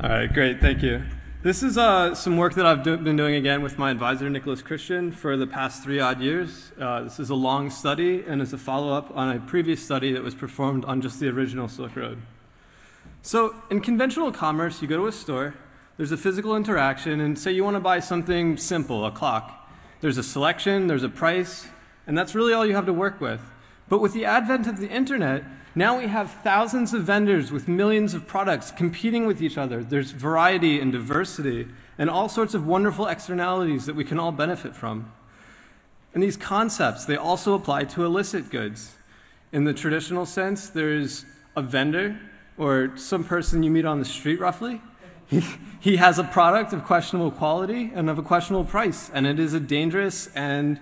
All right, great, thank you. This is some work that I've been doing again with my advisor, Nicholas Christian, for the past 3 odd years. This is a long study and is a follow-up on a previous study that was performed on just the original Silk Road. So in conventional commerce, you go to a store, there's a physical interaction, and say you want to buy something simple, a clock. There's a selection, there's a price, and that's really all you have to work with. But with the advent of the internet, now we have thousands of vendors with millions of products competing with each other. There's variety and diversity and all sorts of wonderful externalities that we can all benefit from. And these concepts, they also apply to illicit goods. In the traditional sense, there's a vendor or some person you meet on the street roughly. He has a product of questionable quality and of a questionable price, and it is a dangerous and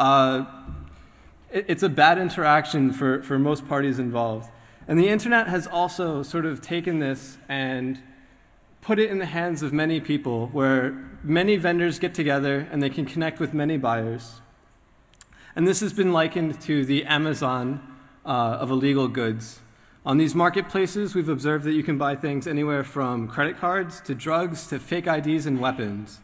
it's a bad interaction for most parties involved. And the internet has also sort of taken this and put it in the hands of many people where many vendors get together and they can connect with many buyers. And this has been likened to the Amazon of illegal goods. On these marketplaces, we've observed that you can buy things anywhere from credit cards to drugs to fake IDs and weapons.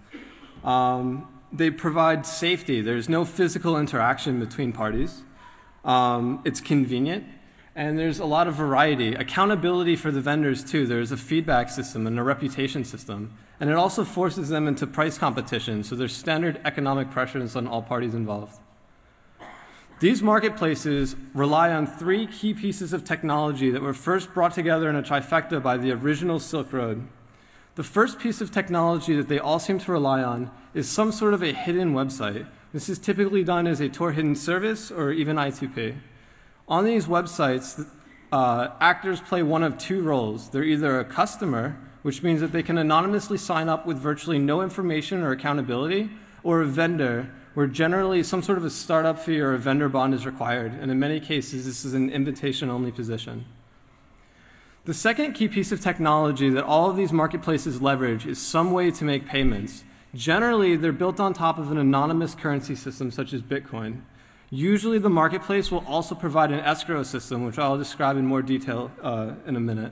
They provide safety. There's no physical interaction between parties. It's convenient, and there's a lot of variety. Accountability for the vendors, too. There's a feedback system and a reputation system. And it also forces them into price competition, so there's standard economic pressures on all parties involved. These marketplaces rely on 3 key pieces of technology that were first brought together in a trifecta by the original Silk Road. The first piece of technology that they all seem to rely on is some sort of a hidden website. This is typically done as a Tor hidden service or even I2P. On these websites, actors play one of 2 roles. They're either a customer, which means that they can anonymously sign up with virtually no information or accountability, or a vendor, where generally some sort of a startup fee or a vendor bond is required. And in many cases, this is an invitation-only position. The second key piece of technology that all of these marketplaces leverage is some way to make payments. Generally, they're built on top of an anonymous currency system such as Bitcoin. Usually, the marketplace will also provide an escrow system, which I'll describe in more detail in a minute.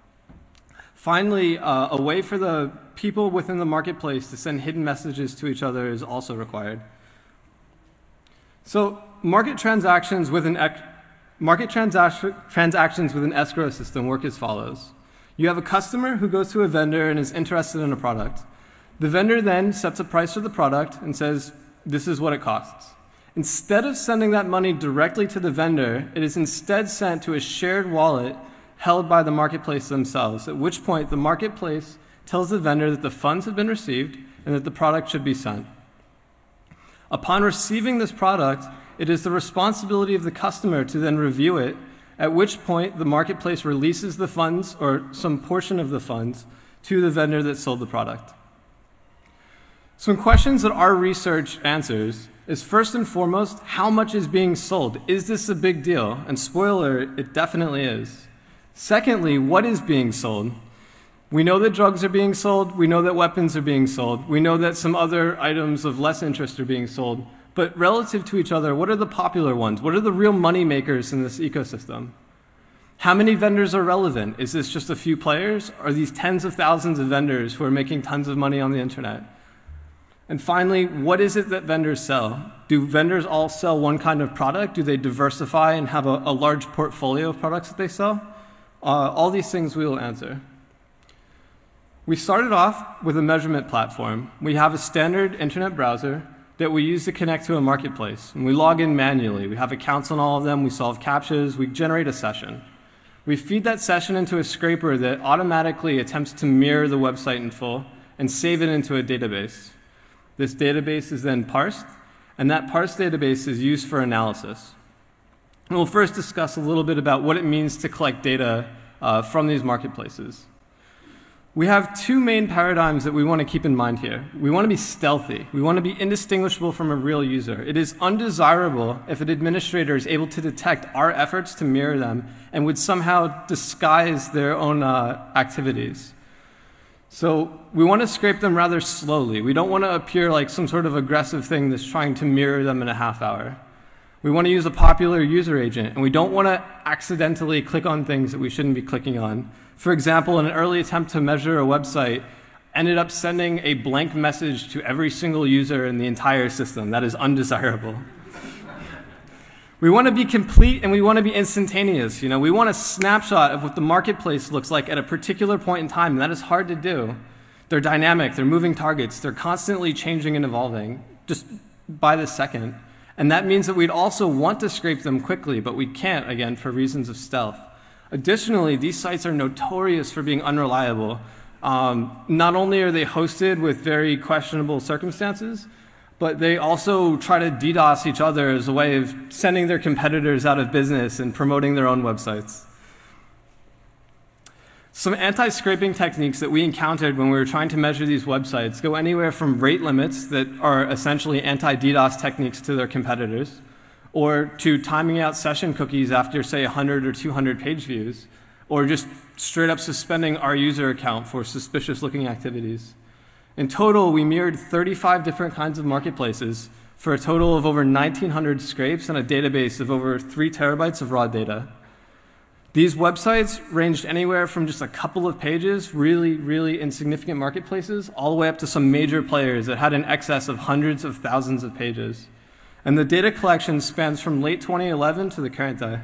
Finally, a way for the people within the marketplace to send hidden messages to each other is also required. So, market transactions with an escrow system work as follows. You have a customer who goes to a vendor and is interested in a product. The vendor then sets a price for the product and says, this is what it costs. Instead of sending that money directly to the vendor, it is instead sent to a shared wallet held by the marketplace themselves, at which point the marketplace tells the vendor that the funds have been received and that the product should be sent. Upon receiving this product, it is the responsibility of the customer to then review it, at which point the marketplace releases the funds or some portion of the funds to the vendor that sold the product. Some questions that our research answers is first and foremost, how much is being sold? Is this a big deal? And spoiler, it definitely is. Secondly, what is being sold? We know that drugs are being sold. We know that weapons are being sold. We know that some other items of less interest are being sold. But relative to each other, what are the popular ones? What are the real money makers in this ecosystem? How many vendors are relevant? Is this just a few players? Are these tens of thousands of vendors who are making tons of money on the internet? And finally, what is it that vendors sell? Do vendors all sell one kind of product? Do they diversify and have a large portfolio of products that they sell? All these things we will answer. We started off with a measurement platform. We have a standard internet browser that we use to connect to a marketplace. And we log in manually. We have accounts on all of them. We solve CAPTCHAs. We generate a session. We feed that session into a scraper that automatically attempts to mirror the website in full and save it into a database. This database is then parsed, and that parsed database is used for analysis. And we'll first discuss a little bit about what it means to collect data from these marketplaces. We have 2 main paradigms that we want to keep in mind here. We want to be stealthy. We want to be indistinguishable from a real user. It is undesirable if an administrator is able to detect our efforts to mirror them and would somehow disguise their own activities. So we want to scrape them rather slowly. We don't want to appear like some sort of aggressive thing that's trying to mirror them in a half hour. We want to use a popular user agent, and we don't want to accidentally click on things that we shouldn't be clicking on. For example, in an early attempt to measure a website, ended up sending a blank message to every single user in the entire system. That is undesirable. We want to be complete and we want to be instantaneous. We want a snapshot of what the marketplace looks like at a particular point in time, and that is hard to do. They're dynamic, they're moving targets, they're constantly changing and evolving, just by the second. And that means that we'd also want to scrape them quickly, but we can't, again, for reasons of stealth. Additionally, these sites are notorious for being unreliable. Not only are they hosted with very questionable circumstances, but they also try to DDoS each other as a way of sending their competitors out of business and promoting their own websites. Some anti-scraping techniques that we encountered when we were trying to measure these websites go anywhere from rate limits that are essentially anti-DDoS techniques to their competitors, or to timing out session cookies after, say, 100 or 200 page views, or just straight up suspending our user account for suspicious-looking activities. In total, we mirrored 35 different kinds of marketplaces for a total of over 1,900 scrapes and a database of over 3 terabytes of raw data. These websites ranged anywhere from just a couple of pages, really insignificant marketplaces, all the way up to some major players that had an excess of hundreds of thousands of pages. And the data collection spans from late 2011 to the current day.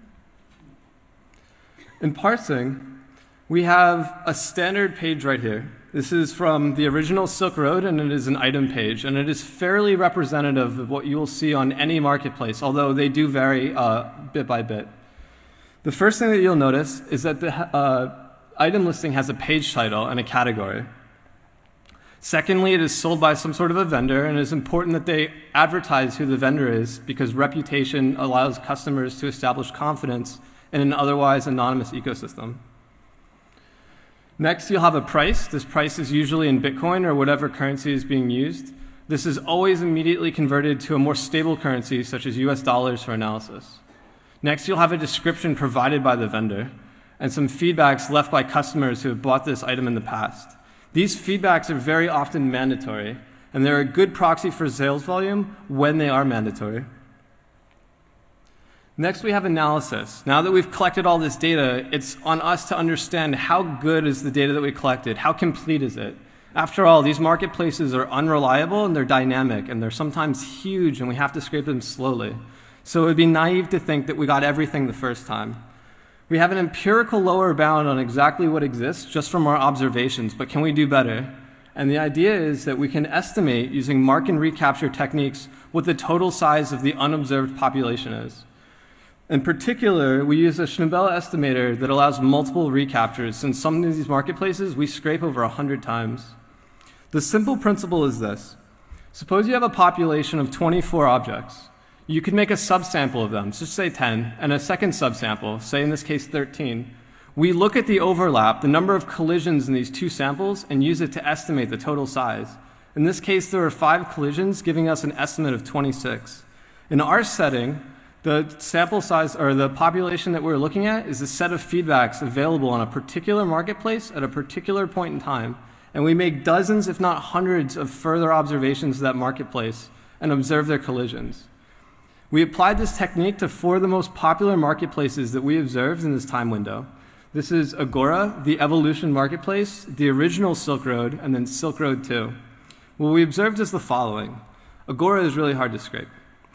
In parsing, we have a standard page right here. This is from the original Silk Road, and it is an item page, and it is fairly representative of what you will see on any marketplace, although they do vary bit by bit. The first thing that you'll notice is that the item listing has a page title and a category. Secondly, it is sold by some sort of a vendor, and it is important that they advertise who the vendor is because reputation allows customers to establish confidence in an otherwise anonymous ecosystem. Next, you'll have a price. This price is usually in Bitcoin or whatever currency is being used. This is always immediately converted to a more stable currency, such as US dollars, for analysis. Next, you'll have a description provided by the vendor and some feedbacks left by customers who have bought this item in the past. These feedbacks are very often mandatory, and they're a good proxy for sales volume when they are mandatory. Next, we have analysis. Now that we've collected all this data, it's on us to understand how good is the data that we collected, how complete is it. After all, these marketplaces are unreliable and they're dynamic, and they're sometimes huge, and we have to scrape them slowly. So it would be naive to think that we got everything the first time. We have an empirical lower bound on exactly what exists just from our observations, but can we do better? And the idea is that we can estimate, using mark and recapture techniques, what the total size of the unobserved population is. In particular, we use a Schnabel estimator that allows multiple recaptures. In some of these marketplaces, we scrape over 100 times. The simple principle is this. Suppose you have a population of 24 objects. You could make a subsample of them, just say 10, and a second subsample, say in this case 13. We look at the overlap, the number of collisions in these two samples, and use it to estimate the total size. In this case, there are 5 collisions, giving us an estimate of 26. In our setting, the sample size, or the population that we're looking at, is a set of feedbacks available on a particular marketplace at a particular point in time. And we make dozens, if not hundreds, of further observations of that marketplace and observe their collisions. We applied this technique to 4 of the most popular marketplaces that we observed in this time window. This is Agora, the Evolution Marketplace, the original Silk Road, and then Silk Road 2. What we observed is the following. Agora is really hard to scrape.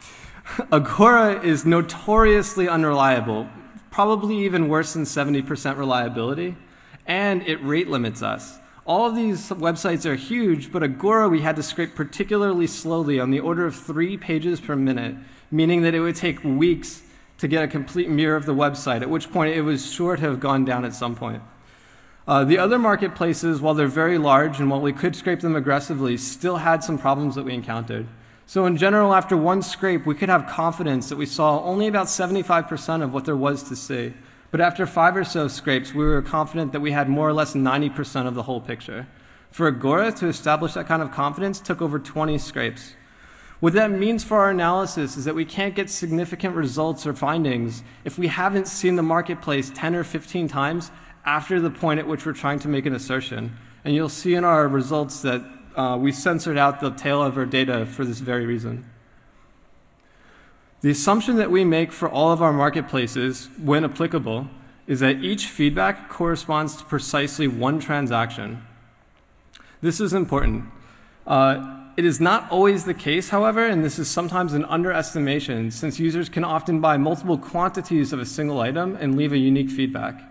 Agora is notoriously unreliable, probably even worse than 70% reliability, and it rate limits us. All of these websites are huge, but Agora we had to scrape particularly slowly on the order of 3 pages per minute, meaning that it would take weeks to get a complete mirror of the website, at which point it was sure to have gone down at some point. The other marketplaces, while they're very large and while we could scrape them aggressively, still had some problems that we encountered. So in general, after one scrape, we could have confidence that we saw only about 75% of what there was to see. But after 5 or so scrapes, we were confident that we had more or less 90% of the whole picture. For Agora to establish that kind of confidence took over 20 scrapes. What that means for our analysis is that we can't get significant results or findings if we haven't seen the marketplace 10 or 15 times after the point at which we're trying to make an assertion. And you'll see in our results that we censored out the tail of our data for this very reason. The assumption that we make for all of our marketplaces, when applicable, is that each feedback corresponds to precisely one transaction. This is important. It is not always the case, however, and this is sometimes an underestimation, since users can often buy multiple quantities of a single item and leave a unique feedback.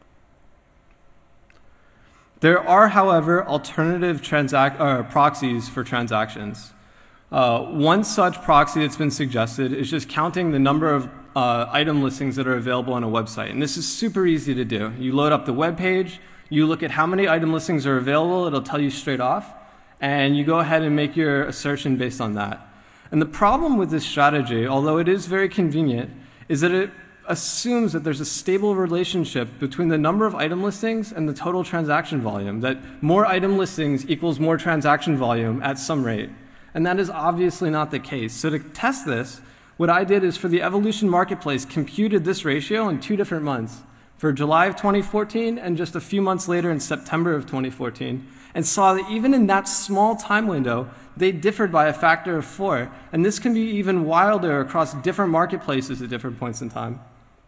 There are, however, alternative proxies for transactions. One such proxy that's been suggested is just counting the number of item listings that are available on a website. And this is super easy to do. You load up the web page, you look at how many item listings are available, it'll tell you straight off, and you go ahead and make your assertion based on that. And the problem with this strategy, although it is very convenient, is that it assumes that there's a stable relationship between the number of item listings and the total transaction volume, that more item listings equals more transaction volume at some rate. And that is obviously not the case. So to test this, what I did is for the Evolution Marketplace, computed this ratio in 2 different months, for July of 2014 and just a few months later in September of 2014, and saw that even in that small time window, they differed by a factor of 4. And this can be even wilder across different marketplaces at different points in time.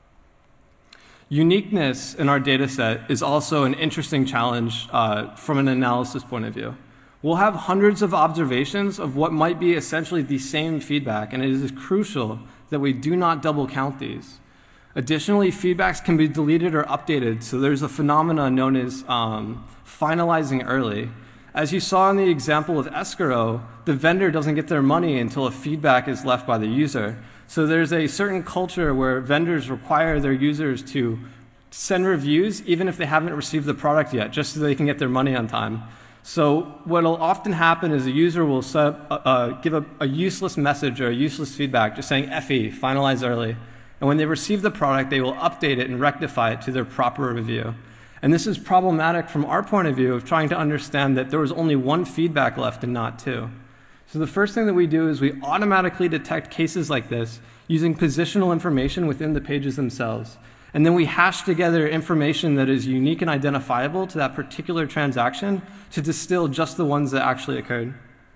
Uniqueness in our data set is also an interesting challenge from an analysis point of view. We'll have hundreds of observations of what might be essentially the same feedback, and it is crucial that we do not double count these. Additionally, feedbacks can be deleted or updated, so there's a phenomenon known as finalizing early. As you saw in the example of Escrow, the vendor doesn't get their money until a feedback is left by the user. So there's a certain culture where vendors require their users to send reviews even if they haven't received the product yet, just so they can get their money on time. So what will often happen is a user will give a useless message or a useless feedback, just saying FE, finalize early. And when they receive the product, they will update it and rectify it to their proper review. And this is problematic from our point of view of trying to understand that there was only one feedback left and not 2. So the first thing that we do is we automatically detect cases like this using positional information within the pages themselves. And then we hash together information that is unique and identifiable to that particular transaction to distill just the ones that actually occurred.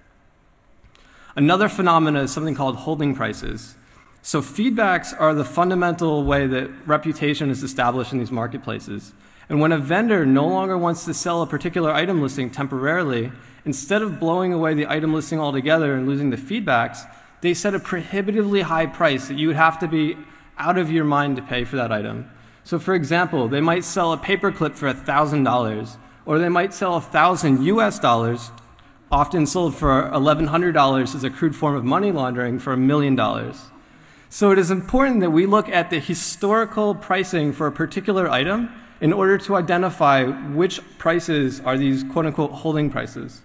Another phenomenon is something called holding prices. So feedbacks are the fundamental way that reputation is established in these marketplaces. And when a vendor no longer wants to sell a particular item listing temporarily, instead of blowing away the item listing altogether and losing the feedbacks, they set a prohibitively high price that you would have to be out of your mind to pay for that item. So for example, they might sell a paperclip for $1,000, or they might sell $1,000 US, often sold for $1,100 as a crude form of money laundering for $1 million. So it is important that we look at the historical pricing for a particular item in order to identify which prices are these quote-unquote holding prices.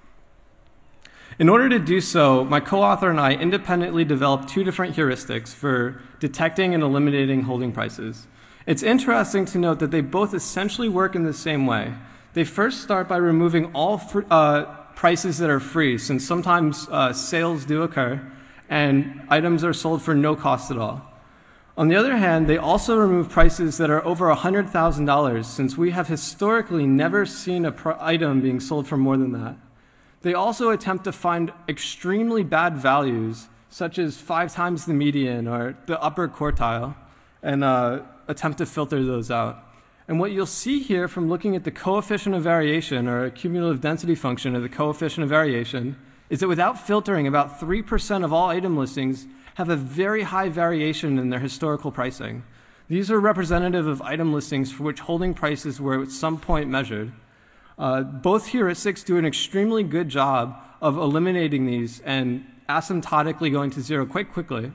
In order to do so, my co-author and I independently developed 2 different heuristics for detecting and eliminating holding prices. It's interesting to note that they both essentially work in the same way. They first start by removing all prices that are free, since sometimes sales do occur and items are sold for no cost at all. On the other hand, they also remove prices that are over $100,000, since we have historically never seen an item being sold for more than that. They also attempt to find extremely bad values, such as 5 times the median or the upper quartile, and attempt to filter those out. And what you'll see here from looking at the coefficient of variation, or a cumulative density function of the coefficient of variation, is that without filtering, about 3% of all item listings have a very high variation in their historical pricing. These are representative of item listings for which holding prices were at some point measured. Both heuristics do an extremely good job of eliminating these and asymptotically going to 0 quite quickly.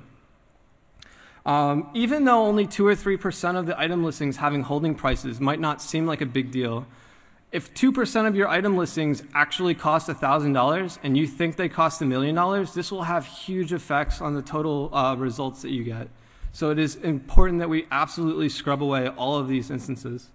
Even though only 2 or 3% of the item listings having holding prices might not seem like a big deal, if 2% of your item listings actually cost $1,000 and you think they cost $1 million, this will have huge effects on the total results that you get. So it is important that we absolutely scrub away all of these instances.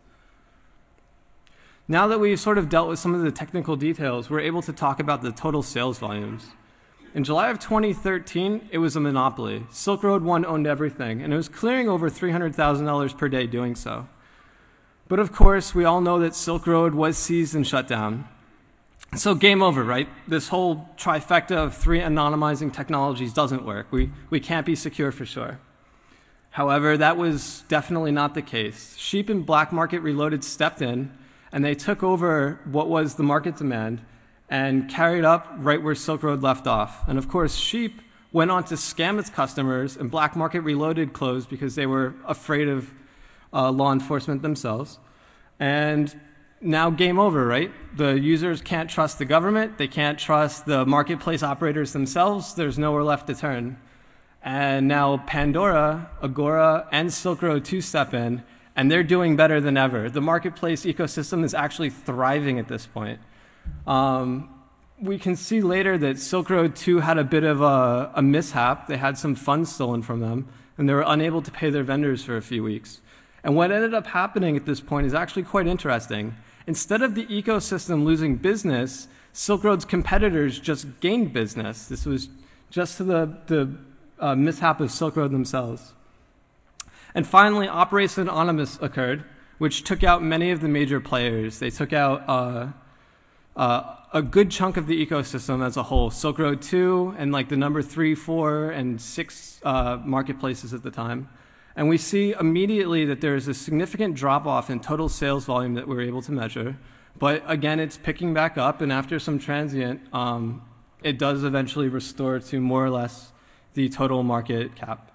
Now that we've sort of dealt with some of the technical details, we're able to talk about the total sales volumes. In July of 2013, it was a monopoly. Silk Road One owned everything, and it was clearing over $300,000 per day doing so. But of course, we all know that Silk Road was seized and shut down. So game over, right? This whole trifecta of 3 anonymizing technologies doesn't work. We can't be secure for sure. However, that was definitely not the case. Sheep and Black Market Reloaded stepped in, and they took over what was the market demand and carried up right where Silk Road left off. And of course, Sheep went on to scam its customers, and Black Market Reloaded closed because they were afraid of law enforcement themselves. And now game over, right? The users can't trust the government. They can't trust the marketplace operators themselves. There's nowhere left to turn. And now Pandora, Agora, and Silk Road 2 step in, and they're doing better than ever. The marketplace ecosystem is actually thriving at this point. We can see later that Silk Road 2 had a bit of a mishap. They had some funds stolen from them, and they were unable to pay their vendors for a few weeks. And what ended up happening at this point is actually quite interesting. Instead of the ecosystem losing business, Silk Road's competitors just gained business. This was just to the mishap of Silk Road themselves. And finally, Operation Anonymous occurred, which took out many of the major players. They took out a good chunk of the ecosystem as a whole. Silk Road 2 and like the number 3, 4, and 6 marketplaces at the time. And we see immediately that there is a significant drop-off in total sales volume that we're able to measure. But again, it's picking back up, and after some transient, it does eventually restore to more or less the total market cap.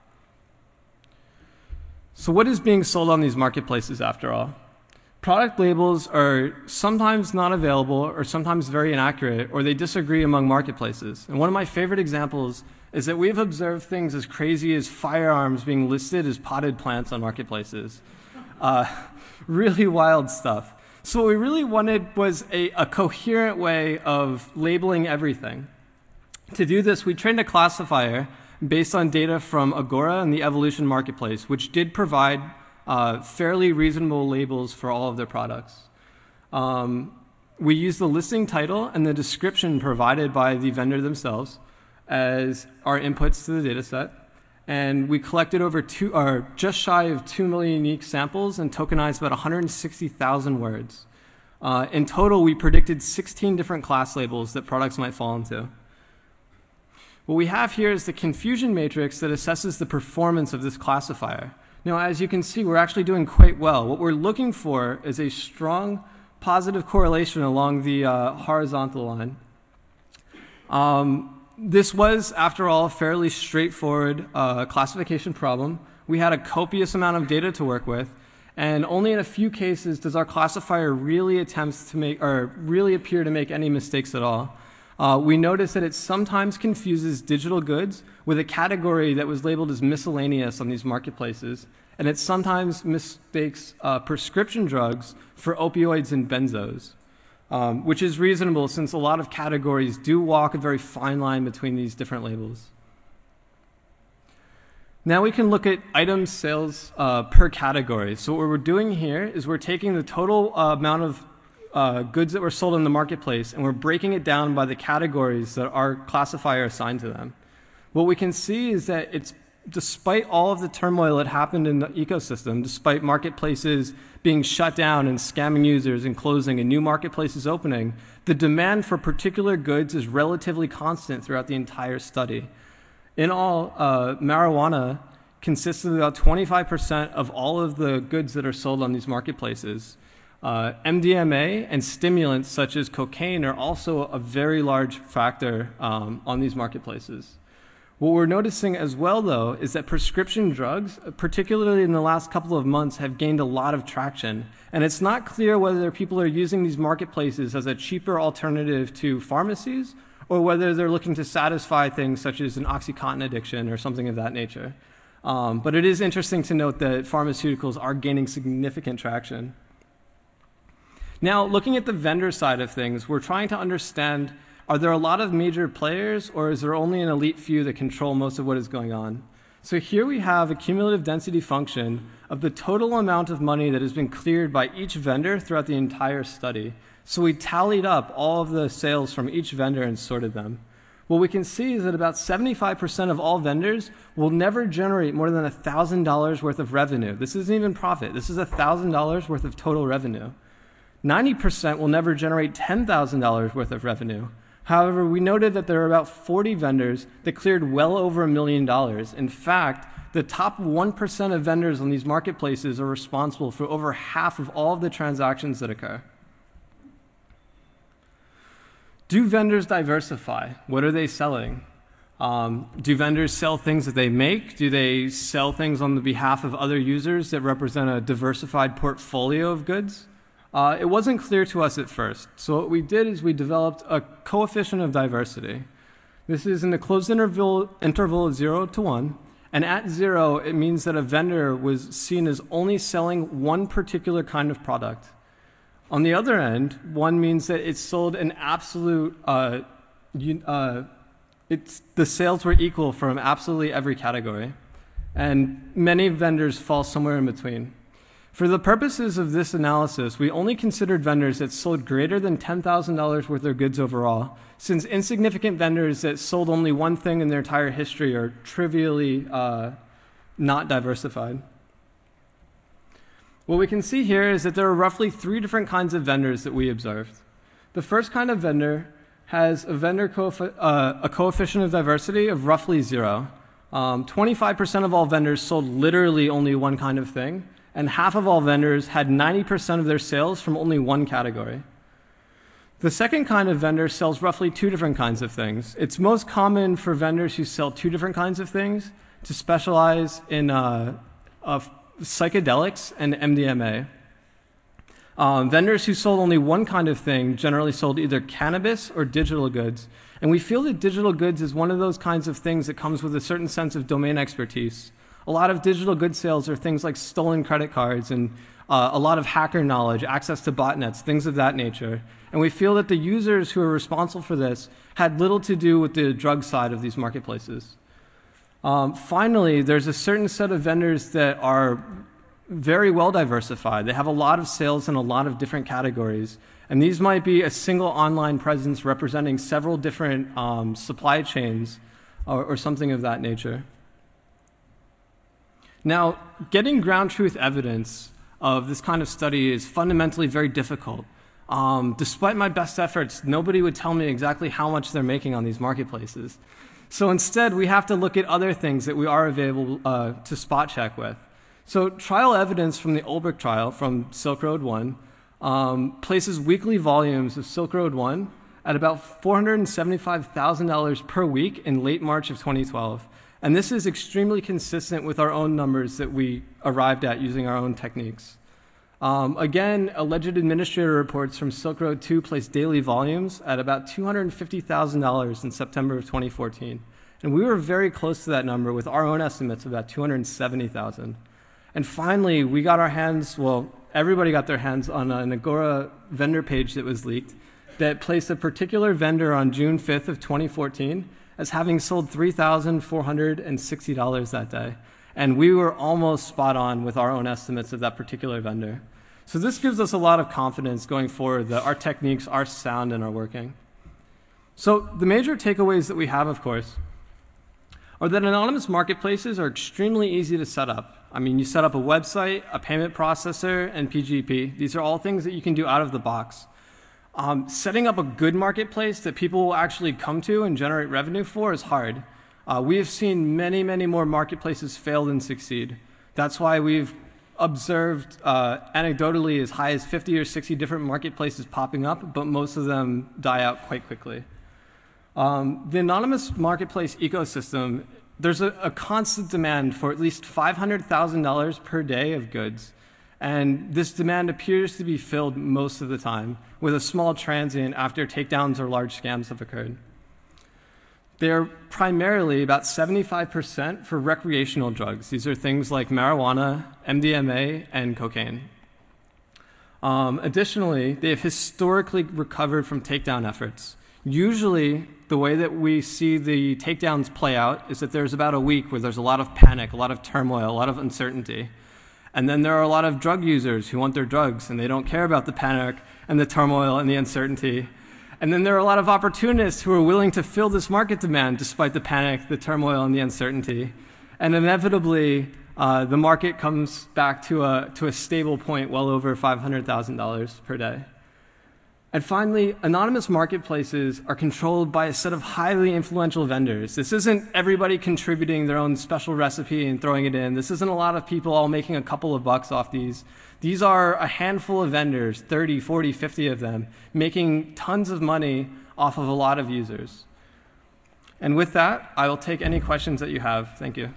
So what is being sold on these marketplaces after all? Product labels are sometimes not available or sometimes very inaccurate, or they disagree among marketplaces. And one of my favorite examples is that we've observed things as crazy as firearms being listed as potted plants on marketplaces. Really wild stuff. So what we really wanted was a coherent way of labeling everything. To do this, we trained a classifier based on data from Agora and the Evolution Marketplace, which did provide fairly reasonable labels for all of their products. We used the listing title and the description provided by the vendor themselves as our inputs to the data set. And we collected just shy of 2 million unique samples and tokenized about 160,000 words. In total, we predicted 16 different class labels that products might fall into. What we have here is the confusion matrix that assesses the performance of this classifier. Now, as you can see, we're actually doing quite well. What we're looking for is a strong positive correlation along the horizontal line. This was, after all, a fairly straightforward classification problem. We had a copious amount of data to work with, and only in a few cases does our classifier really appear to make any mistakes at all. We notice that it sometimes confuses digital goods with a category that was labeled as miscellaneous on these marketplaces, and it sometimes mistakes prescription drugs for opioids and benzos, which is reasonable since a lot of categories do walk a very fine line between these different labels. Now we can look at item sales per category. So what we're doing here is we're taking the total amount of goods that were sold in the marketplace, and we're breaking it down by the categories that our classifier assigned to them. What we can see is that despite all of the turmoil that happened in the ecosystem, despite marketplaces being shut down and scamming users and closing and new marketplaces opening, the demand for particular goods is relatively constant throughout the entire study. In all, marijuana consists of about 25% of all of the goods that are sold on these marketplaces. MDMA and stimulants such as cocaine are also a very large factor on these marketplaces. What we're noticing as well, though, is that prescription drugs, particularly in the last couple of months, have gained a lot of traction. And it's not clear whether people are using these marketplaces as a cheaper alternative to pharmacies or whether they're looking to satisfy things such as an OxyContin addiction or something of that nature. But it is interesting to note that pharmaceuticals are gaining significant traction. Now, looking at the vendor side of things, we're trying to understand, are there a lot of major players, or is there only an elite few that control most of what is going on? So here we have a cumulative density function of the total amount of money that has been cleared by each vendor throughout the entire study. So we tallied up all of the sales from each vendor and sorted them. What we can see is that about 75% of all vendors will never generate more than $1,000 worth of revenue. This isn't even profit. This is $1,000 worth of total revenue. 90% will never generate $10,000 worth of revenue. However, we noted that there are about 40 vendors that cleared well over $1 million. In fact, the top 1% of vendors on these marketplaces are responsible for over half of all of the transactions that occur. Do vendors diversify? What are they selling? Do vendors sell things that they make? Do they sell things on the behalf of other users that represent a diversified portfolio of goods? It wasn't clear to us at first. So what we did is we developed a coefficient of diversity. This is in the closed interval of 0 to 1. And at 0, it means that a vendor was seen as only selling one particular kind of product. On the other end, 1 means that it sold an absolute, the sales were equal from absolutely every category. And many vendors fall somewhere in between. For the purposes of this analysis, we only considered vendors that sold greater than $10,000 worth of goods overall, since insignificant vendors that sold only one thing in their entire history are trivially not diversified. What we can see here is that there are roughly 3 different kinds of vendors that we observed. The first kind of vendor has a coefficient of diversity of roughly 0. 25% of all vendors sold literally only one kind of thing, and half of all vendors had 90% of their sales from only one category. The second kind of vendor sells roughly 2 different kinds of things. It's most common for vendors who sell 2 different kinds of things to specialize in psychedelics and MDMA. Vendors who sold only one kind of thing generally sold either cannabis or digital goods. And we feel that digital goods is one of those kinds of things that comes with a certain sense of domain expertise. A lot of digital goods sales are things like stolen credit cards and a lot of hacker knowledge, access to botnets, things of that nature. And we feel that the users who are responsible for this had little to do with the drug side of these marketplaces. Finally, there's a certain set of vendors that are very well diversified. They have a lot of sales in a lot of different categories. And these might be a single online presence representing several different supply chains or something of that nature. Now, getting ground truth evidence of this kind of study is fundamentally very difficult. Despite my best efforts, nobody would tell me exactly how much they're making on these marketplaces. So instead, we have to look at other things that we are available to spot check with. So trial evidence from the Ulbrich trial from Silk Road 1 places weekly volumes of Silk Road 1 at about $475,000 per week in late March of 2012. And this is extremely consistent with our own numbers that we arrived at using our own techniques. Again, alleged administrator reports from Silk Road 2 place daily volumes at about $250,000 in September of 2014. And we were very close to that number with our own estimates of about $270,000. And finally, we got our hands, well, everybody got their hands on an Agora vendor page that was leaked that placed a particular vendor on June 5th of 2014 as having sold $3,460 that day. And we were almost spot on with our own estimates of that particular vendor. So this gives us a lot of confidence going forward that our techniques are sound and are working. So the major takeaways that we have, of course, are that anonymous marketplaces are extremely easy to set up. I mean, you set up a website, a payment processor, and PGP. These are all things that you can do out of the box. Setting up a good marketplace that people will actually come to and generate revenue for is hard. We have seen many, many more marketplaces fail than succeed. That's why we've observed anecdotally as high as 50 or 60 different marketplaces popping up, but most of them die out quite quickly. The anonymous marketplace ecosystem, there's a constant demand for at least $500,000 per day of goods. And this demand appears to be filled most of the time, with a small transient after takedowns or large scams have occurred. They're primarily about 75% for recreational drugs. These are things like marijuana, MDMA, and cocaine. Additionally, they have historically recovered from takedown efforts. Usually, the way that we see the takedowns play out is that there's about a week where there's a lot of panic, a lot of turmoil, a lot of uncertainty. And then there are a lot of drug users who want their drugs, and they don't care about the panic and the turmoil and the uncertainty. And then there are a lot of opportunists who are willing to fill this market demand despite the panic, the turmoil, and the uncertainty. And inevitably, the market comes back to a stable point well over $500,000 per day. And finally, anonymous marketplaces are controlled by a set of highly influential vendors. This isn't everybody contributing their own special recipe and throwing it in. This isn't a lot of people all making a couple of bucks off these. These are a handful of vendors, 30, 40, 50 of them, making tons of money off of a lot of users. And with that, I will take any questions that you have. Thank you.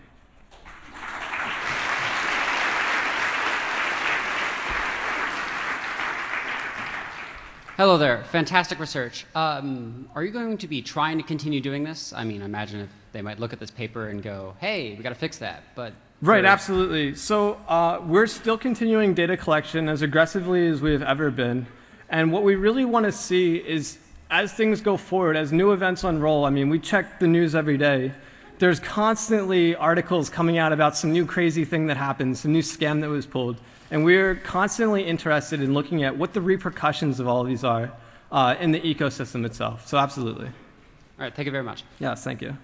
Hello there. Fantastic research. Are you going to be trying to continue doing this? I mean, I imagine if they might look at this paper and go, hey, we got to fix that. But right, absolutely. So we're still continuing data collection as aggressively as we have ever been. And what we really want to see is, as things go forward, as new events unroll, I mean, we check the news every day. There's constantly articles coming out about some new crazy thing that happened, some new scam that was pulled. And we're constantly interested in looking at what the repercussions of all of these are in the ecosystem itself. So absolutely. All right, thank you very much. Yes, thank you.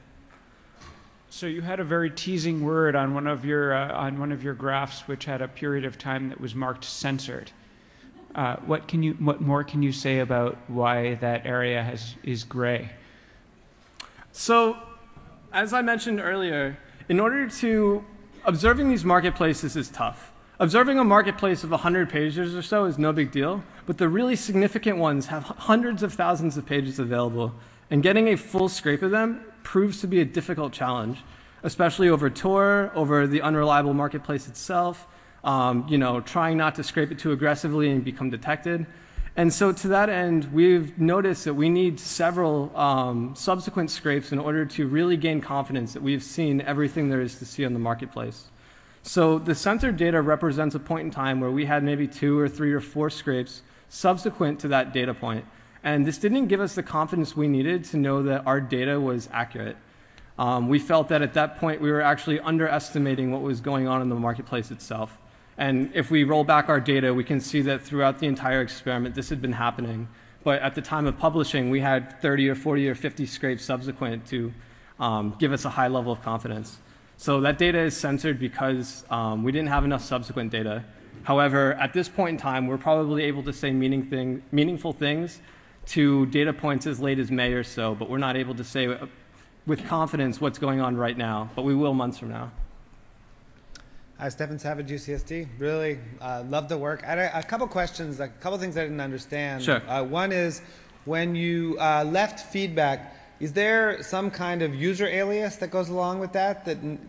So you had a very teasing word on one of your graphs, which had a period of time that was marked censored. What more can you say about why that area is gray? So, as I mentioned earlier, in order to observing these marketplaces is tough. Observing a marketplace of 100 pages or so is no big deal, but the really significant ones have hundreds of thousands of pages available, and getting a full scrape of them proves to be a difficult challenge, especially over Tor, over the unreliable marketplace itself, trying not to scrape it too aggressively and become detected. And so to that end, we've noticed that we need several subsequent scrapes in order to really gain confidence that we've seen everything there is to see on the marketplace. So the censored data represents a point in time where we had maybe 2 or 3 or 4 scrapes subsequent to that data point. And this didn't give us the confidence we needed to know that our data was accurate. We felt that at that point we were actually underestimating what was going on in the marketplace itself. And if we roll back our data, we can see that throughout the entire experiment this had been happening. But at the time of publishing, we had 30 or 40 or 50 scrapes subsequent to give us a high level of confidence. So that data is censored because we didn't have enough subsequent data. However, at this point in time, we're probably able to say meaningful things to data points as late as May or so, but we're not able to say with confidence what's going on right now, but we will months from now. Hi, Stefan Savage, UCSD. Really love the work. I had a couple questions, a couple things I didn't understand. Sure. One is, when you left feedback, is there some kind of user alias that goes along with that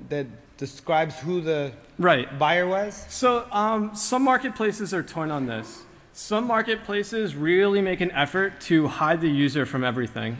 describes who the buyer was? So some marketplaces are torn on this. Some marketplaces really make an effort to hide the user from everything.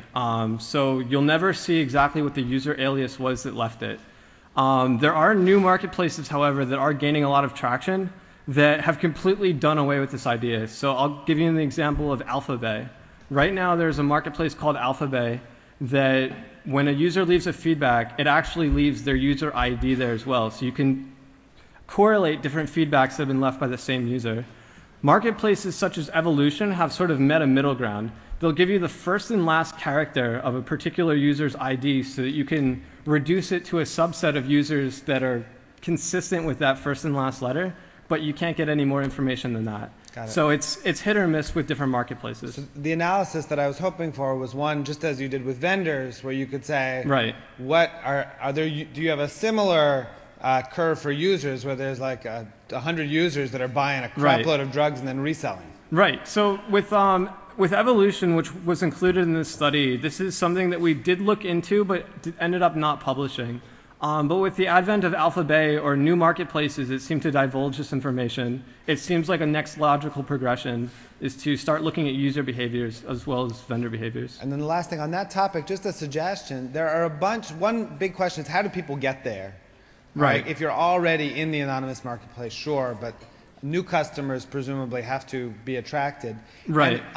So you'll never see exactly what the user alias was that left it. There are new marketplaces, however, that are gaining a lot of traction that have completely done away with this idea. So I'll give you an example of Alphabay. Right now there's a marketplace called Alphabay that when a user leaves a feedback, it actually leaves their user ID there as well. So you can correlate different feedbacks that have been left by the same user. Marketplaces such as Evolution have sort of met a middle ground. They'll give you the first and last character of a particular user's ID so that you can reduce it to a subset of users that are consistent with that first and last letter, but you can't get any more information than that. Got it. So it's hit or miss with different marketplaces. So the analysis that I was hoping for was one, just as you did with vendors, where you could say, right, what are there? Do you have a similar curve for users where there's like 100 users that are buying a crap load of drugs and then reselling? Right. So with Evolution, which was included in this study, this is something that we did look into but ended up not publishing. But with the advent of Alphabay or new marketplaces that seem to divulge this information, it seems like a next logical progression is to start looking at user behaviors as well as vendor behaviors. And then the last thing on that topic, just a suggestion, there are one big question is, how do people get there? Right. If you're already in the anonymous marketplace, sure, but new customers presumably have to be attracted. Right. And,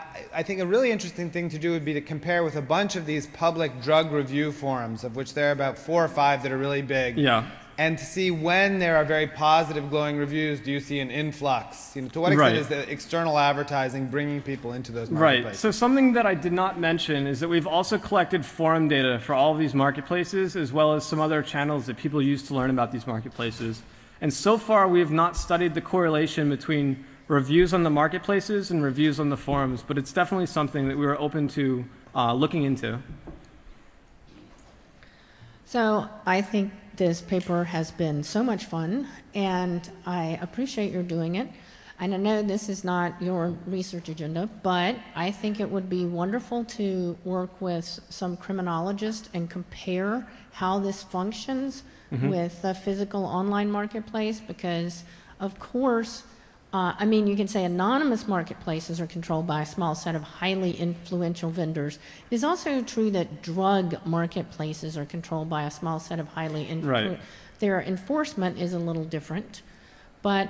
I think a really interesting thing to do would be to compare with a bunch of these public drug review forums, of which there are about 4 or 5 that are really big. Yeah. And to see when there are very positive, glowing reviews, do you see an influx? To what extent is the external advertising bringing people into those marketplaces? Right. So something that I did not mention is that we've also collected forum data for all of these marketplaces, as well as some other channels that people use to learn about these marketplaces. And so far, we have not studied the correlation between reviews on the marketplaces and reviews on the forums, but it's definitely something that we were open to looking into. So I think this paper has been so much fun, and I appreciate your doing it. And I know this is not your research agenda, but I think it would be wonderful to work with some criminologists and compare how this functions with the physical online marketplace, because, of course, I mean, you can say anonymous marketplaces are controlled by a small set of highly influential vendors. It is also true that drug marketplaces are controlled by a small set of highly influential. Right. Their enforcement is a little different, but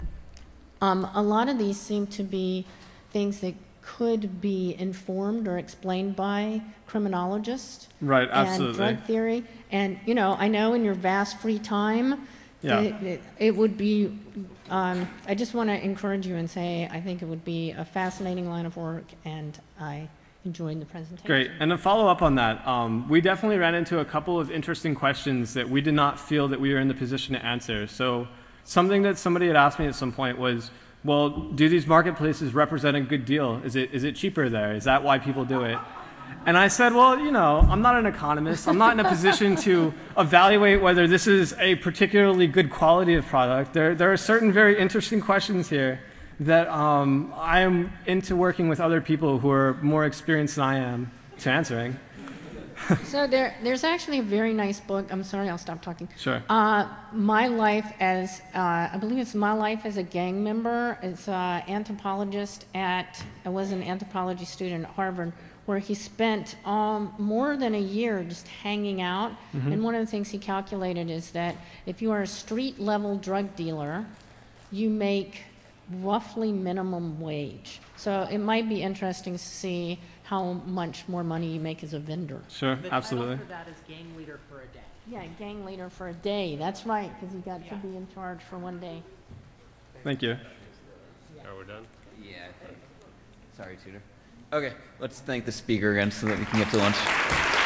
a lot of these seem to be things that could be informed or explained by criminologists. Right, absolutely. And drug theory. And, you know, I know in your vast free time, yeah. it would be, I just want to encourage you and say I think it would be a fascinating line of work, and I enjoyed the presentation. Great. And to follow up on that, we definitely ran into a couple of interesting questions that we did not feel that we were in the position to answer. So something that somebody had asked me at some point was, well, do these marketplaces represent a good deal? Is it cheaper there? Is that why people do it? And I said, well, you know, I'm not an economist. I'm not in a position to evaluate whether this is a particularly good quality of product. There are certain very interesting questions here that I am into working with other people who are more experienced than I am to answering. So there's actually a very nice book. I'm sorry, I'll stop talking. Sure. My Life as, I believe it's My Life as a Gang Member. It's an anthropologist I was an anthropology student at Harvard, where he spent more than a year just hanging out. And one of the things he calculated is that if you are a street-level drug dealer, you make roughly minimum wage. So it might be interesting to see how much more money you make as a vendor. Sure, absolutely. The title for that is Gang Leader for a Day. Yeah, gang leader for a day. That's right, because you got to be in charge for one day. Thank you. Are we done? Yeah, I think. Sorry, Tutor. Okay, let's thank the speaker again so that we can get to lunch.